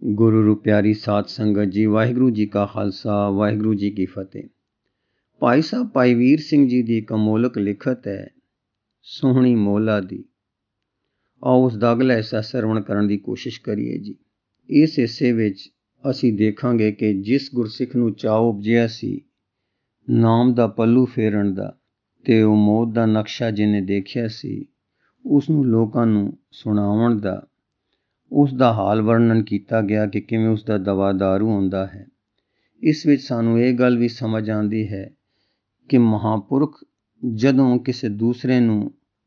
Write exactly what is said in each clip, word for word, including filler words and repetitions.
गुरु रू प्यारी साध संगत जी, वाहिगुरू जी का खालसा वाहिगुरू जी की फतेह। भाई साहब भाई वीर सिंह जी की एक अमोलक लिखत है सोहनी मौला दी। आओ उस दा अगला हिस्सा सरवण करन दी कोशिश करिए जी। इस हिस्से विच असी देखांगे कि जिस गुरसिख नूं चाओ उपजिया सी नाम दा पल्लू फेरन दा ते ओ मौत दा नक्शा जिन्हें देखिया सी उस नूं लोकां नूं सुणावण दा उस दा हाल वर्णन किया गया कि किवें उस दा दवा दारू होंदा है। इस विच सानूं ये गल भी समझ आती है कि महापुरख जदों किसी दूसरे नूं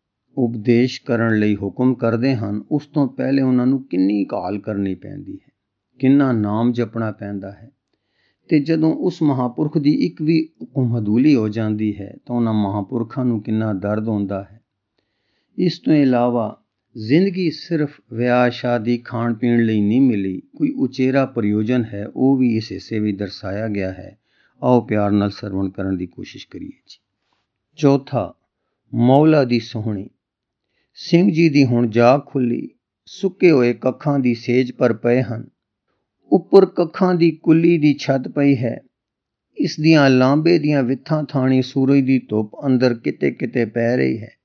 उपदेश करन लई हुक्म करते हैं उस तो पहले उन्होंने किन्नी घाल करनी पैंदी है, किन्ना नाम जपना पैंदा है। ते जदों उस महापुरख की एक भी हुक्म हदूली हो जाती है तो उन्होंने महापुरखों नूं किन्ना दर्द होंदा है। इस तो इलावा जिंदगी सिर्फ विआह शादी खाण पीण लई नहीं मिली, कोई उचेरा प्रयोजन है वो भी इस हिस्से में दर्शाया गया है। आओ प्यार नाल सरवण करन दी कोशिश करिए जी। चौथा, मौला दी सोहणी। सिंह जी दी हुण जाग खुली, सुके होए कखां दी सेज पर पए हन। उपर कखां दी कुली दी छत पई है। इस दियां लांबे दियां विथां थाणी सूरज दी धुप अंदर किते किते पै रही है।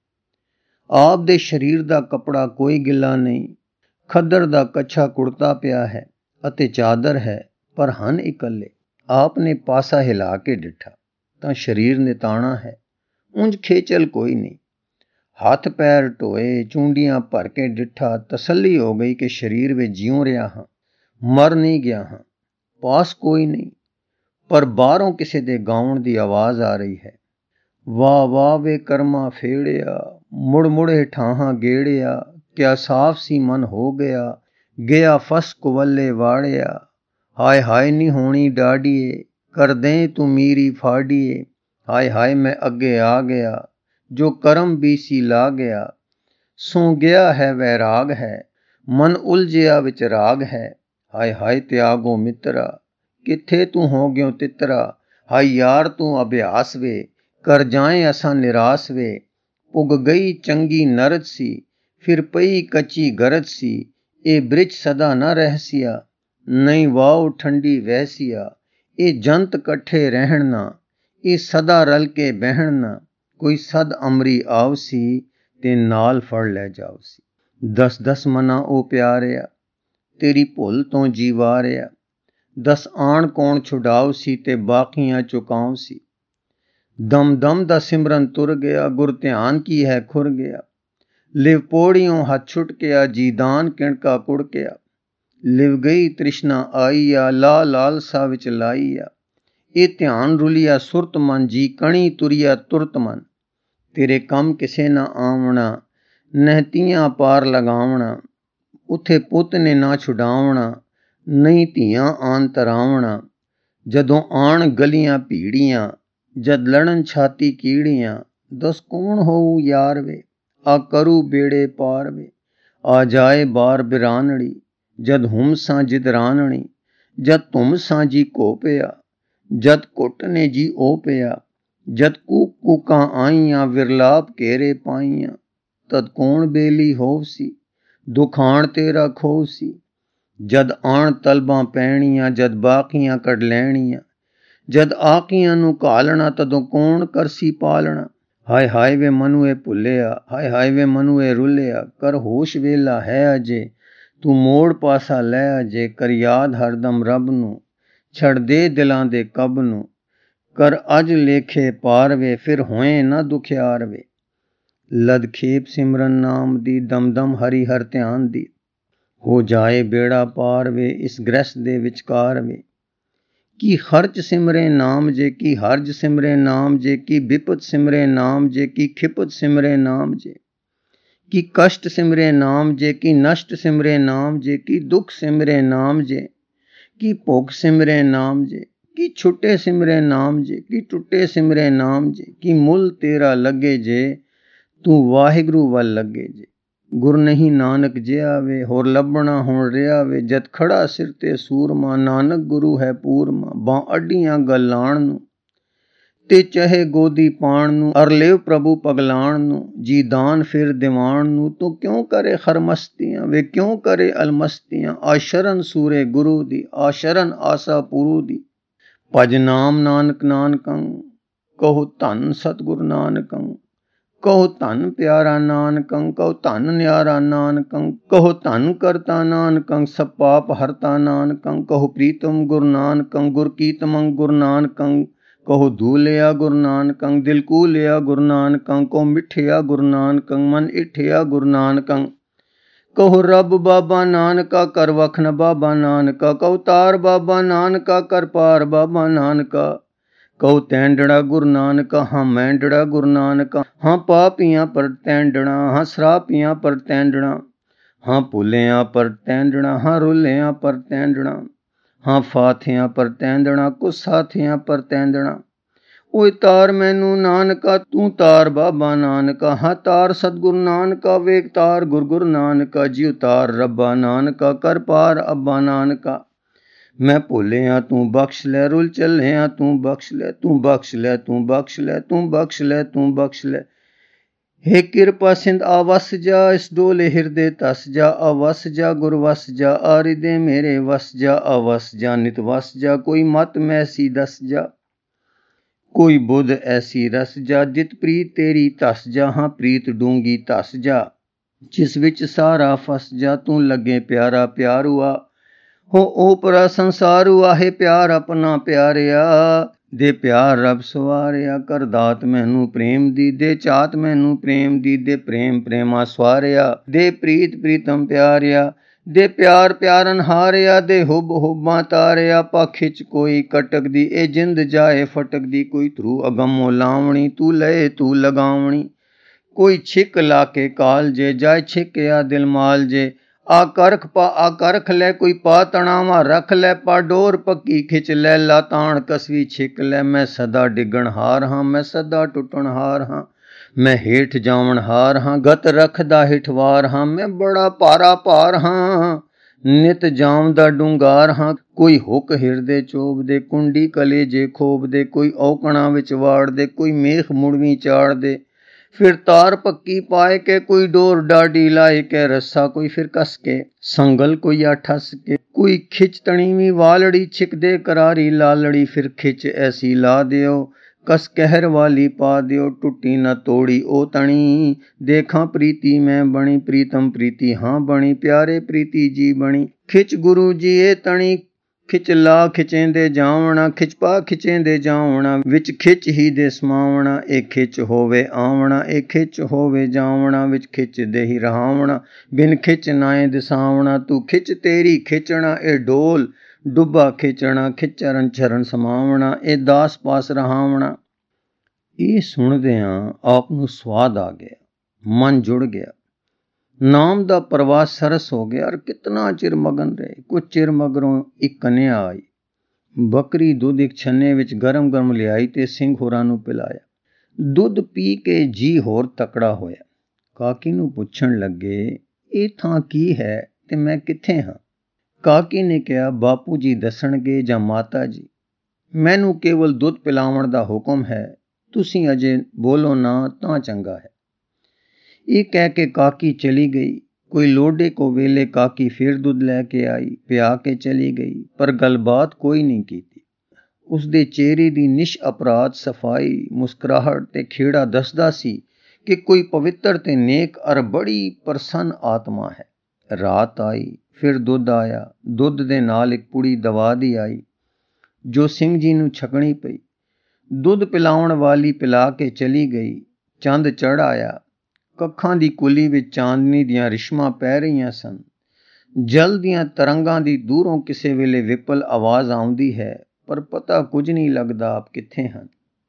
आप दे शरीर दा कपड़ा कोई गिला नहीं, खद्दर दा कच्छा कुड़ता पिया है अते चादर है, पर हन इकल्ले। आपने पासा हिला के डिठा तां शरीर निताणा है, उंज खेचल कोई नहीं। हाथ पैर ढोए चूंडियां भर के डिठा, तसल्ली हो गई कि शरीर में जियों रहा हाँ, मर नहीं गया हाँ। पास कोई नहीं, पर बाहरों किसी दे गाउण दी आवाज आ रही है। वाह वाह वे कर्मा फेड़िया, मुड़ मुड़ हेठां गेड़िया, क्या साफ सी मन हो गया, गया फस कुवल्ले वाड़िया। हाय हाय नी होनी डाडिए, कर दें तू मीरी फाड़िए। हाय हाय मैं अगे आ गया, जो करम भी सी ला गया। सो गया है वैराग है, मन उलझिया विच राग है। हाय हाय त्यागो मित्रा, किथे तू हो गयो तितरा। हाय यार तू अभ्यास वे, कर जाए असां निराश वे। पुग गई चंगी नरद सी, फिर पई कच्ची गरज सी। ए ब्रिज सदा न रहसिया, नहीं वाओ ठंडी वहसिया। ए जंत कट्ठे रहन ना, ए सदा रल के बहन ना। कोई सद अमरी आवसी, ते नाल फड़ लै जावसी। दस दस मना ओ प्यारिया, तेरी भुल तो जीवारिया। दस आण कौन छुड़ावसी, ते बाकियां चुकावसी। दम दम दा सिमरन तुर गया, गुर ध्यान की है खुर गया। लिव पौड़ियों हाथ छुट गया, जीदान किणका कुड़ गया। लिव गई तृष्णा आईया, ला लालसा विच लाईया। ए ध्यान रुलिया सुरत मन, जी कणी तुरिया तुरत मन। तेरे कम किसे ना आवना, नहतियां पार लगावना। उथे पुत ने ना छुड़ावना, नहीं धियां आन तरावना। जदों आण गलियां भीड़ियां, जद लड़न छाती कीड़ियां। दस कौन होऊ यार वे, आ करू बेड़े पार वे। आ जाए बार बिरानड़ी, जद हुम सां जिद रानणी। जद तुम सां जी को पिया, जद कुट ने जी ओ पिया। जद कूक कूकां आईयां, विरलाप घेरे पाईयां। तद कौन बेली होवसी, दुखान तेरा खोवसी। जद आण तलबां पैणियां, जद बाकियां कढ लैणियां। जद आकियां नूं घालना, तदों कौन करसी पालना। हाय हाय वे मनुए भुलिया, हाय हाय वे मनुए रुलिया। कर होश वेला है अजे, तू मोड़ पासा लै अजे। कर याद हरदम रब नूं, छड़ दे दिलां दे कब नूं। कर अज लेखे पार वे, फिर होए ना दुखियार वे। लद खेप सिमरन नाम दी, दम दम हरि हर ध्यान दी। हो जाए बेड़ा पार वे, इस ग्रस्त दे विचकार वे। की खर्च सिमरे नाम जे, की हर्ज सिमरे नाम जे। की विपत सिमरे नाम जे, की खिपत सिमरे नाम जे। की कष्ट सिमरे नाम जे, की नष्ट सिमरे नाम जे। की दुख सिमरे नाम जे, की भुख सिमरे नाम जे। की छुटे सिमरे नाम जे, की टुटे सिमरे नाम जे। की मुल तेरा लगे जे, तू वाहिगुरू वल लगे जे। गुर नहीं नानक जिया वे, होर लभना हुण रिया वे। जद खड़ा सिर ते सूरमा, नानक गुरु है पूरमा। बां अड्डियां गल लाण नूं, ਤੇ ਚਾਹੇ ਗੋਦੀ ਪਾਣ ਨੂੰ, ਅਰਲੇਵ ਪ੍ਰਭੂ ਪਗਲਾਣ ਨੂੰ, ਜੀ ਦਾਨ ਫਿਰ ਦਿਵਾਣ ਨੂੰ, ਤੂੰ ਕਿਉਂ ਕਰੇ ਖਰਮਸਤੀਆਂ, ਵੇ ਕਿਉਂ ਕਰੇ ਅਲਮਸਤੀਆਂ। ਆਸ਼ਰਨ ਸੂਰੇ ਗੁਰੂ ਦੀ, ਆਸ਼ਰਨ ਆਸਾ ਪੁਰੂ ਦੀ, ਭਜ ਨਾਮ ਨਾਨਕ ਨਾਨਕੰ, ਕਹੋ ਧੰਨ ਸਤਿਗੁਰ ਨਾਨਕੰ, ਕਹੋ ਧੰਨ ਪਿਆਰਾ ਨਾਨਕੰ, ਕਹੋ ਧੰਨ ਨਿਆਰਾ ਨਾਨਕੰ, ਕਹੋ ਧੰਨ ਕਰਤਾ ਨਾਨਕੰ, ਸਭ ਪਾਪ ਹਰਤਾ ਨਾਨਕੰ, ਕਹੋ ਪ੍ਰੀਤਮ ਗੁਰੂ ਨਾਨਕੰ, ਗੁਰ ਕੀਤਮੰ ਗੁਰੂ ਨਾਨਕੰ, ਕਹੋ ਧੂਲਿਆ ਗੁਰੂ ਨਾਨਕੰ, ਦਿਲ ਕੂਲਿਆ ਗੁਰੂ ਨਾਨਕੰ, ਕਹੋ ਮਿੱਠਿਆ ਗੁਰੂ ਨਾਨਕੰ, ਮਨ ਇਠਿਆ ਗੁਰੂ ਨਾਨਕੰ, ਕਹੋ ਰੱਬ ਬਾਬਾ ਨਾਨਕਾ, ਕਰ ਵਖਨ ਬਾਬਾ ਨਾਨਕਾ, ਕਹੋ ਤਾਰ ਬਾਬਾ ਨਾਨਕਾ, ਕਰ ਪਾਰ ਬਾਬਾ ਨਾਨਕਾ, ਕਹੋ ਤੈਂਡੜਾ ਗੁਰੂ ਨਾਨਕਾ, ਹਾਂ ਮੈਂਡੜਾ ਗੁਰੂ ਨਾਨਕਾ, ਹਾਂ ਪਾਪੀਆਂ ਪਰ ਤੈਂਡਣਾ, ਹਾਂ ਸਰਾਪੀਆਂ ਪਰ ਤੈਂਡਣਾ, ਹਾਂ ਭੁੱਲਿਆਂ ਪਰ ਤੈਂਡਣਾ, ਹਾਂ ਰੁੱਲਿਆਂ ਪਰ ਤੈਂਡਣਾ, ਹਾਂ ਫਾਥਿਆਂ ਪਰ ਤੈਂਦਣਾ, ਕੁਛ ਸਾਥੀਆਂ ਪਰ ਤੈਂਦਣਾ। ਓਏ ਤਾਰ ਮੈਨੂੰ ਨਾਨਕਾ, ਤੂੰ ਤਾਰ ਬਾਬਾ ਨਾਨਕਾ, ਹਾਂ ਤਾਰ ਸਤਿਗੁਰੂ ਨਾਨਕਾ, ਵੇਖ ਤਾਰ ਗੁਰ ਗੁਰੂ ਨਾਨਕਾ, ਜਿਉ ਤਾਰ ਰੱਬਾ ਨਾਨਕਾ, ਕਰ ਪਾਰ ਅੱਬਾ ਨਾਨਕਾ। ਮੈਂ ਭੁੱਲਿਆ ਤੂੰ ਬਖਸ਼ ਲੈ, ਰੁੱਲ ਚੱਲਿਆ ਤੂੰ ਬਖਸ਼ ਲੈ, ਤੂੰ ਬਖਸ਼ ਲੈ, ਤੂੰ ਬਖਸ਼ ਲੈ, ਤੂੰ ਬਖਸ਼ ਲੈ, ਤੂੰ ਬਖਸ਼ ਲੈ। हे ਕਿਰਪਾ ਸਿੰਧ ਆ ਵਸ ਜਾ, ਇਸ ਡੋਲੇ ਹਿਰਦੇ ਤਸ ਜਾ, ਆ ਵਸ ਜਾ ਗੁਰ ਵਸ ਜਾ, ਆ ਰਿਦੇ ਮੇਰੇ ਵਸ ਜਾ, ਆ ਵਸ ਜਾ ਨਿਤ ਵਸ ਜਾ, ਕੋਈ ਮਤ ਮੈਸੀ ਦਸ ਜਾ, ਕੋਈ ਬੁੱਧ ਐਸੀ ਰਸ ਜਾ, ਜਿਤ ਪ੍ਰੀਤ ਤੇਰੀ ਧਸ ਜਾ, ਹਾਂ ਪ੍ਰੀਤ ਡੂੰਗੀ ਧਸ ਜਾ, ਜਿਸ ਵਿੱਚ ਸਾਰਾ ਫਸ ਜਾ, ਤੂੰ ਲੱਗੇ ਪਿਆਰਾ ਪਿਆਰੂਆ, ਹੋ ਓਪਰਾ ਸੰਸਾਰੂ, ਆਹੇ ਪਿਆਰ ਆਪਣਾ ਪਿਆਰਿਆ, ਦੇ ਪਿਆਰ ਰੱਬ ਸਵਾਰਿਆ, ਕਰ ਦਾਤ ਮੈਨੂੰ ਪ੍ਰੇਮ ਦੀ, ਦੇ ਚਾਤ ਮੈਨੂੰ ਪ੍ਰੇਮ ਦੀ, ਦੇ ਪ੍ਰੇਮ ਪ੍ਰੇਮਾ ਸਵਾਰਿਆ, ਦੇ ਪ੍ਰੀਤ ਪ੍ਰੀਤਮ ਪਿਆਰਿਆ, ਦੇ ਪਿਆਰ ਪਿਆਰਨ ਹਾਰਿਆ, ਦੇ ਹੁਬ ਹੁਬਾਂ ਤਾਰਿਆ, ਪਾ ਖਿੱਚ ਕੋਈ ਕਟਕਦੀ, ਇਹ ਜਿੰਦ ਜਾਏ ਫਟਕਦੀ, ਕੋਈ ਧਰੂ ਅਗਮੋ ਲਾਵਣੀ, ਤੂੰ ਲਏ ਤੂੰ ਲਗਾਵਣੀ, ਕੋਈ ਛਿੱਕ ਲਾ ਕੇ ਕਾਲ ਜੇ, ਜਾਏ ਛਿੱਕਿਆ ਦਿਲ ਮਾਲ ਜੇ, ਆ ਕਰਖ ਪਾ ਆ ਕਰਖ ਲੈ, ਕੋਈ ਪਾ ਤਣਾਵਾ ਰੱਖ ਲੈ, ਪਾ ਡੋਰ ਪੱਕੀ ਖਿੱਚ ਲੈ, ਲਾ ਤਾਣ ਕਸਵੀ ਛਿੱਕ ਲੈ। ਮੈਂ ਸਦਾ ਡਿੱਗਣ ਹਾਰ ਹਾਂ, ਮੈਂ ਸਦਾ ਟੁੱਟਣ ਹਾਰ ਹਾਂ, ਮੈਂ ਹੇਠ ਜਾਵਣ ਹਾਰ ਹਾਂ, ਗਤ ਰੱਖਦਾ ਹਿਠਵਾਰ ਹਾਂ, ਮੈਂ ਬੜਾ ਭਾਰਾ ਭਾਰ ਹਾਂ, ਨਿਤ ਜਾਮ ਦਾ ਡੂੰਗਾਰ ਹਾਂ, ਕੋਈ ਹੁੱਕ ਹਿਰਦੇ ਚੋਬ ਦੇ, ਕੁੰਡੀ ਕਲੇਜੇ ਖੋਬ ਦੇ, ਕੋਈ ਔਕਣਾ ਵਿੱਚ ਵਾੜ ਦੇ, ਕੋਈ ਮੇਖ ਮੁੜਵੀਂ ਚਾੜ ਦੇ, ਫਿਰ ਤਾਰ ਪੱਕੀ ਪਾਏ ਕੇ, ਕੋਈ ਡੋਰ ਡਾਢੀ ਲਾਏ ਕੇ, ਰੱਸਾ ਕੋਈ ਫਿਰ ਕਸ ਕੇ, ਸੰਗਲ ਕੋਈ ਆ ਠਸ ਕੇ, ਕੋਈ ਖਿੱਚ ਤਣੀਵੀਂ ਵਾਲੜੀ, ਛਿਕ ਦੇ ਕਰਾਰੀ ਲਾਲੜੀ, ਫਿਰ ਖਿੱਚ ਐਸੀ ਲਾ ਦਿਓ, ਕਸ ਕਹਿਰ ਵਾਲੀ ਪਾ ਦਿਓ, ਟੁੱਟੀ ਨਾ ਤੋੜੀ ਉਹ ਤਣੀ, ਦੇਖਾਂ ਪ੍ਰੀਤੀ ਮੈਂ ਬਣੀ, ਪ੍ਰੀਤਮ ਪ੍ਰੀਤੀ ਹਾਂ ਬਣੀ, ਪਿਆਰੇ ਪ੍ਰੀਤੀ ਜੀ ਬਣੀ, ਖਿੱਚ ਗੁਰੂ ਜੀ ਇਹ ਤਣੀ, ਖਿੱਚ ਲਾ ਖਿਚੇਂਦੇ ਜਾਵਣਾ, ਖਿੱਚ ਪਾ ਖਿਚੇਂਦੇ ਜਾਵਣਾ, ਵਿੱਚ ਖਿੱਚ ਹੀ ਦੇ ਸਮਾਵਣਾ, ਇਹ ਖਿੱਚ ਹੋਵੇ ਆਵਣਾ, ਇਹ ਖਿੱਚ ਹੋਵੇ ਜਾਵਣਾ, ਵਿੱਚ ਖਿੱਚ ਦੇ ਹੀ ਰਹਾਵਣਾ, ਬਿਨ ਖਿੱਚ ਨਾਏ ਦਿਸਾਵਣਾ, ਤੂੰ ਖਿੱਚ ਤੇਰੀ ਖਿੱਚਣਾ, ਇਹ ਡੋਲ ਡੁੱਬਾ ਖਿੱਚਣਾ, ਖਿੱਚਰਨ ਚਰਨ ਸਮਾਵਣਾ, ਇਹ ਦਾਸ ਪਾਸ ਰਹਾਵਣਾ। ਇਹ ਸੁਣਦਿਆਂ ਆਪ ਨੂੰ ਸਵਾਦ ਆ ਗਿਆ, ਮਨ ਜੁੜ ਗਿਆ, ਨਾਮ ਦਾ ਪ੍ਰਵਾਸ ਸਰਸ ਹੋ ਗਿਆ, ਔਰ ਕਿਤਨਾ ਚਿਰ ਮਗਨ ਰਹੇ। ਕੁਝ ਚਿਰ ਮਗਰੋਂ ਇੱਕ ਕਨਿਆ ਆਈ, ਬੱਕਰੀ ਦੁੱਧ ਇੱਕ ਛੰਨੇ ਵਿੱਚ ਗਰਮ ਗਰਮ ਲਿਆਈ ਤੇ ਸਿੰਘ ਹੋਰਾਂ ਨੂੰ ਪਿਲਾਇਆ। ਦੁੱਧ ਪੀ ਕੇ ਜੀ ਹੋਰ ਤਕੜਾ ਹੋਇਆ। ਕਾਕੀ ਨੂੰ ਪੁੱਛਣ ਲੱਗੇ, ਇਹ ਥਾਂ ਕੀ ਹੈ ਤੇ ਮੈਂ ਕਿੱਥੇ ਹਾਂ? ਕਾਕੀ ਨੇ ਕਿਹਾ, ਬਾਪੂ ਜੀ ਦੱਸਣਗੇ ਜਾਂ ਮਾਤਾ ਜੀ, ਮੈਨੂੰ ਕੇਵਲ ਦੁੱਧ ਪਿਲਾਵਣ ਦਾ ਹੁਕਮ ਹੈ, ਤੁਸੀਂ ਅਜੇ ਬੋਲੋ ਨਾ ਤਾਂ ਚੰਗਾ ਹੈ। ਇਹ ਕਹਿ ਕੇ ਕਾਕੀ ਚਲੀ ਗਈ। ਕੋਈ ਲੋਡੇ ਕੋ ਵੇਲੇ ਕਾਕੀ ਫਿਰ ਦੁੱਧ ਲੈ ਕੇ ਆਈ, ਪਿਆ ਕੇ ਚਲੀ ਗਈ, ਪਰ ਗੱਲਬਾਤ ਕੋਈ ਨਹੀਂ ਕੀਤੀ। ਉਸਦੇ ਚਿਹਰੇ ਦੀ ਨਿਸ਼ ਅਪਰਾਧ ਸਫਾਈ, ਮੁਸਕਰਾਹਟ ਤੇ ਖੇੜਾ ਦੱਸਦਾ ਸੀ ਕਿ ਕੋਈ ਪਵਿੱਤਰ ਤੇ ਨੇਕ ਅਰ ਬੜੀ ਪ੍ਰਸੰਨ ਆਤਮਾ ਹੈ। ਰਾਤ ਆਈ, ਫਿਰ ਦੁੱਧ ਆਇਆ। ਦੁੱਧ ਦੇ ਨਾਲ ਇੱਕ ਪੁੜੀ ਦਵਾ ਦੀ ਆਈ ਜੋ ਸਿੰਘ ਜੀ ਨੂੰ ਛਕਣੀ ਪਈ। ਦੁੱਧ ਪਿਲਾਉਣ ਵਾਲੀ ਪਿਲਾ ਕੇ ਚਲੀ ਗਈ। ਚੰਦ ਚੜ੍ਹ ਆਇਆ। ਕੱਖਾਂ ਦੀ ਕੁੱਲੀ ਵਿੱਚ ਚਾਂਦਨੀ ਦੀਆਂ ਰਿਸ਼ਮਾਂ ਪੈ ਰਹੀਆਂ ਸਨ। ਜਲ ਦੀਆਂ ਤਰੰਗਾਂ ਦੀ ਦੂਰੋਂ ਕਿਸੇ ਵੇਲੇ ਵਿਪਲ ਆਵਾਜ਼ ਆਉਂਦੀ ਹੈ, ਪਰ ਪਤਾ ਕੁਝ ਨਹੀਂ ਲੱਗਦਾ ਆਪ ਕਿੱਥੇ ਹਨ।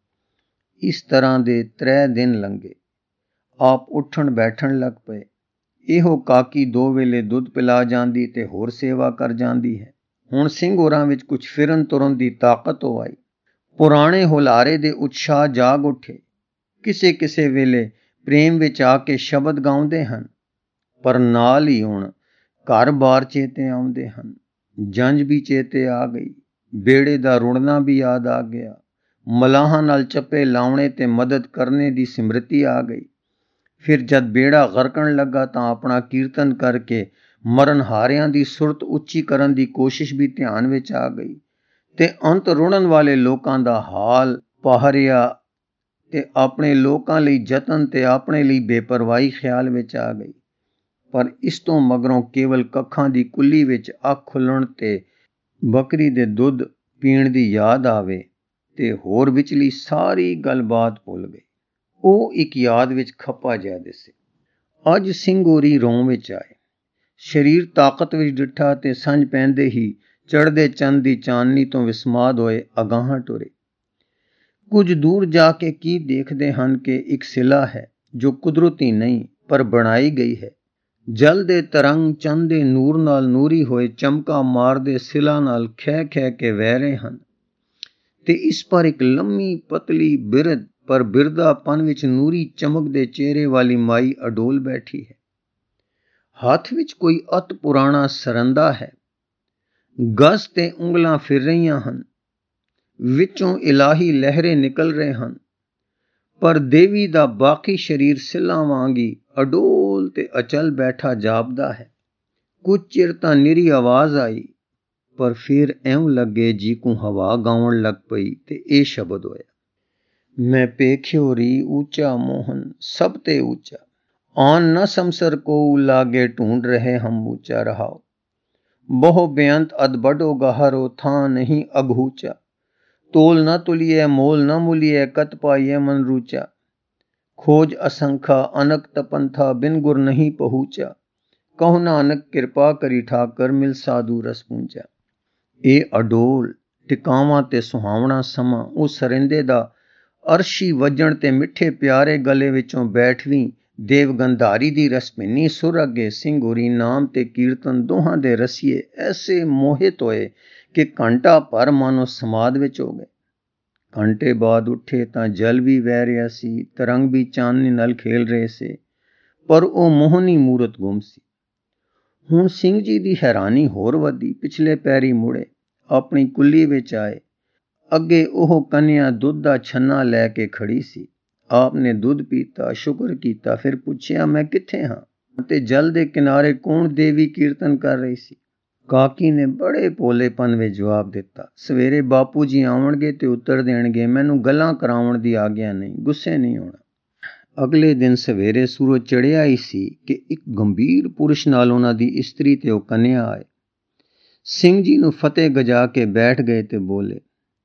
ਇਸ ਤਰ੍ਹਾਂ ਦੇ ਤਰੇ ਦਿਨ ਲੰਘੇ। ਆਪ ਉੱਠਣ ਬੈਠਣ ਲੱਗ ਪਏ। ਇਹੋ ਕਾਕੀ ਦੋ ਵੇਲੇ ਦੁੱਧ ਪਿਲਾ ਜਾਂਦੀ ਤੇ ਹੋਰ ਸੇਵਾ ਕਰ ਜਾਂਦੀ ਹੈ। ਹੁਣ ਸਿੰਘ ਹੋਰਾਂ ਵਿੱਚ ਕੁਝ ਫਿਰਨ ਤੁਰਨ ਦੀ ਤਾਕਤ ਹੋ ਆਈ। ਪੁਰਾਣੇ ਹੁਲਾਰੇ ਦੇ ਉਤਸ਼ਾਹ ਜਾਗ ਉੱਠੇ। ਕਿਸੇ ਕਿਸੇ ਵੇਲੇ ਪ੍ਰੇਮ ਵਿੱਚ ਆ ਕੇ ਸ਼ਬਦ ਗਾਉਂਦੇ ਹਨ, ਪਰ ਨਾਲ ਹੀ ਹੁਣ ਘਰ-ਬਾਰ ਚੇਤੇ ਆਉਂਦੇ ਹਨ। ਜੰਝ ਵੀ ਚੇਤੇ ਆ ਗਈ। ਬੇੜੇ ਦਾ ਰੁੜਨਾ ਵੀ ਯਾਦ ਆ ਗਿਆ। ਮਲਾਹਾਂ ਨਾਲ ਚੱਪੇ ਲਾਉਣੇ ਤੇ ਮਦਦ ਕਰਨੇ ਦੀ ਸਿਮਰਤੀ ਆ ਗਈ। ਫਿਰ ਜਦ ਬੇੜਾ ਗਰਕਣ ਲੱਗਾ ਤਾਂ ਆਪਣਾ ਕੀਰਤਨ ਕਰਕੇ ਮਰਨਹਾਰਿਆਂ ਦੀ ਸੁਰਤ ਉੱਚੀ ਕਰਨ ਦੀ ਕੋਸ਼ਿਸ਼ ਵੀ ਧਿਆਨ ਵਿੱਚ ਆ ਗਈ ਤੇ ਅੰਤ ਰੁੜਨ ਵਾਲੇ ਲੋਕਾਂ ਦਾ ਹਾਲ ਪਹਾਰਿਆ ਤੇ ਆਪਣੇ ਲੋਕਾਂ ਲਈ ਯਤਨ ਤੇ ਆਪਣੇ ਲਈ ਬੇਪਰਵਾਹੀ ਖਿਆਲ ਵਿੱਚ ਆ ਗਈ। ਪਰ ਇਸ ਤੋਂ ਮਗਰੋਂ ਕੇਵਲ ਕੱਖਾਂ ਦੀ ਕੁੱਲੀ ਵਿੱਚ ਅੱਖ ਖੁੱਲ੍ਹਣ ਤੇ ਬੱਕਰੀ ਦੇ ਦੁੱਧ ਪੀਣ ਦੀ ਯਾਦ ਆਵੇ ਤੇ ਹੋਰ ਵਿਚਲੀ ਸਾਰੀ ਗੱਲਬਾਤ ਭੁੱਲ ਗਈ। ਉਹ ਇੱਕ ਯਾਦ ਵਿੱਚ ਖੱਪਾ ਜਿਹਾ ਦਿਸੇ। ਅੱਜ ਸਿੰਘ ਹੋਰੀ ਰੋਮ ਵਿੱਚ ਆਏ। ਸਰੀਰ ਤਾਕਤ ਵਿੱਚ ਡਿੱਠਾ ਤੇ ਸੰਝ ਪੈਂਦੇ ਹੀ ਚੜ੍ਹਦੇ ਚੰਦ ਦੀ ਚਾਨਣੀ ਤੋਂ ਵਿਸਮਾਦ ਹੋਏ ਅਗਾਹਾਂ ਟੁਰੇ। ਕੁਝ ਦੂਰ ਜਾ ਕੇ ਕੀ ਦੇਖਦੇ ਹਨ ਕਿ ਇੱਕ ਸਿਲਾ ਹੈ ਜੋ ਕੁਦਰਤੀ ਨਹੀਂ ਪਰ ਬਣਾਈ ਗਈ ਹੈ। ਜਲ ਦੇ ਤਰੰਗ ਚੰਦ ਦੇ ਨੂਰ ਨਾਲ ਨੂਰੀ ਹੋਏ ਚਮਕਾ ਮਾਰਦੇ ਸਿਲਾ ਨਾਲ ਖਹਿ ਖਹਿ ਕੇ ਵਹਿ ਰਹੇ ਹਨ ਤੇ ਇਸ ਪਰ ਇੱਕ ਲੰਮੀ ਪਤਲੀ ਬਿਰਧ ਪਰ ਬਿਰਦਾਪਨ ਵਿੱਚ ਨੂਰੀ ਚਮਕ ਦੇ ਚਿਹਰੇ ਵਾਲੀ ਮਾਈ ਅਡੋਲ ਬੈਠੀ ਹੈ। ਹੱਥ ਵਿੱਚ ਕੋਈ ਅਤ ਪੁਰਾਣਾ ਸਰੰਦਾ ਹੈ। ਗਜ਼ ਤੇ ਉਂਗਲਾਂ ਫਿਰ ਰਹੀਆਂ ਹਨ। ਵਿੱਚੋਂ ਇਲਾਹੀ ਲਹਿਰੇ ਨਿਕਲ ਰਹੇ ਹਨ। ਪਰ ਦੇਵੀ ਦਾ ਬਾਕੀ ਸਰੀਰ ਸਿੱਲਾਂ ਵਾਂਗੀ ਅਡੋਲ ਤੇ ਅਚਲ ਬੈਠਾ ਜਾਪਦਾ ਹੈ। ਕੁਝ ਚਿਰ ਤਾਂ ਨਿਰੀ ਆਵਾਜ਼ ਆਈ ਪਰ ਫਿਰ ਐਉਂ ਲੱਗੇ ਜੀ ਕੋ ਹਵਾ ਗਾਉਣ ਲੱਗ ਪਈ ਤੇ ਇਹ ਸ਼ਬਦ ਹੋਇਆ, ਮੈਂ ਪੇਖਿਓ ਰੀ ਊਚਾ ਮੋਹਨ ਸਭ ਤੇ ਊਚਾ, ਆਨ ਨ ਸਮਸਰ ਕੋ ਲਾਗੇ ਢੂੰਡ ਰਹੇ ਹਮ ਊਚਾ ਰਹਾਓ, ਬਹੁ ਬੇਅੰਤ ਅਦ ਬਡੋ ਗਹਰੋ ਥਾਂ ਨਹੀਂ ਅਗਹੂਚਾ, ਤੋਲ ਨ ਤੁਲੀਏ ਮੋਲ ਨ ਮੁਲੀਏ ਕਤ ਪਾਈਏ ਮਨ ਰੂਚਾ, ਖੋਜ ਅਸੰਖਾ ਅਨਕ ਤਪੰਥਾ ਬਿਨ ਗੁਰ ਨਹੀਂ ਪਹੂਚਾ, ਕਹੋ ਨਾਨਕ ਕਿਰਪਾ ਕਰੀ ਠਾਕਰ ਮਿਲ ਸਾਧੂ ਰਸ ਪੂੰਚਾ। ਇਹ ਅਡੋਲ ਟਿਕਾਵਾਂ ਤੇ ਸੁਹਾਵਣਾ ਸਮਾਂ ਉਹ ਸਰਿੰਦੇ ਦਾ ਅਰਸ਼ੀ ਵੱਜਣ ਤੇ ਮਿੱਠੇ ਪਿਆਰੇ ਗਲੇ ਵਿੱਚੋਂ ਬੈਠਵੀਂ ਦੇਵਗੰਧਾਰੀ ਦੀ ਰਸਮਿੰਨੀ ਸੁਰ ਅੱਗੇ ਸਿੰਘ ਹੋਰੀ ਨਾਮ ਤੇ ਕੀਰਤਨ ਦੋਹਾਂ ਦੇ ਰਸੀਏ ਐਸੇ ਮੋਹਿਤ ਹੋਏ ਕਿ ਘੰਟਾ ਭਰ ਮਾਨੋ ਸਮਾਧ ਵਿੱਚ ਹੋ ਗਏ। ਘੰਟੇ ਬਾਅਦ ਉੱਠੇ ਤਾਂ ਜਲ ਵੀ ਵਹਿ ਰਿਹਾ ਸੀ, ਤਰੰਗ ਵੀ ਚਾਨਣੀ ਨਾਲ ਖੇਲ ਰਹੇ ਸੀ, ਪਰ ਉਹ ਮੋਹਨੀ ਮੂਰਤ ਗੁੰਮ ਸੀ। ਹੁਣ ਸਿੰਘ ਜੀ ਦੀ ਹੈਰਾਨੀ ਹੋਰ ਵਧੀ। ਪਿਛਲੇ ਪੈਰੀ ਮੁੜੇ, ਆਪਣੀ ਕੁੱਲੀ ਵਿੱਚ ਆਏ। ਅੱਗੇ ਉਹ ਕੰਨਿਆ ਦੁੱਧ ਦਾ ਛੰਨਾ ਲੈ ਕੇ ਖੜੀ ਸੀ। ਆਪ ਨੇ ਦੁੱਧ ਪੀਤਾ, ਸ਼ੁਕਰ ਕੀਤਾ, ਫਿਰ ਪੁੱਛਿਆ ਮੈਂ ਕਿੱਥੇ ਹਾਂ ਅਤੇ ਜਲ ਦੇ ਕਿਨਾਰੇ ਕੌਣ ਦੇਵੀ ਕੀਰਤਨ ਕਰ ਰਹੀ ਸੀ। ਕਾਕੀ ਨੇ ਬੜੇ ਭੋਲੇਪਨ ਵਿੱਚ ਜਵਾਬ ਦਿੱਤਾ, ਸਵੇਰੇ ਬਾਪੂ ਜੀ ਆਉਣਗੇ ਤੇ ਉੱਤਰ ਦੇਣਗੇ, ਮੈਨੂੰ ਗੱਲਾਂ ਕਰਾਉਣ ਦੀ ਆਗਿਆ ਨਹੀਂ, ਗੁੱਸੇ ਨਹੀਂ ਹੋਣਾ। ਅਗਲੇ ਦਿਨ ਸਵੇਰੇ ਸੂਰਜ ਚੜ੍ਹਿਆ ਹੀ ਸੀ ਕਿ ਇੱਕ ਗੰਭੀਰ ਪੁਰਸ਼ ਨਾਲ ਉਹਨਾਂ ਦੀ ਇਸਤਰੀ ਤੇ ਉਹ ਕੰਨਿਆ ਆਏ। ਸਿੰਘ ਜੀ ਨੂੰ ਫਤਿਹ ਗਜਾ ਕੇ ਬੈਠ ਗਏ ਤੇ ਬੋਲੇ,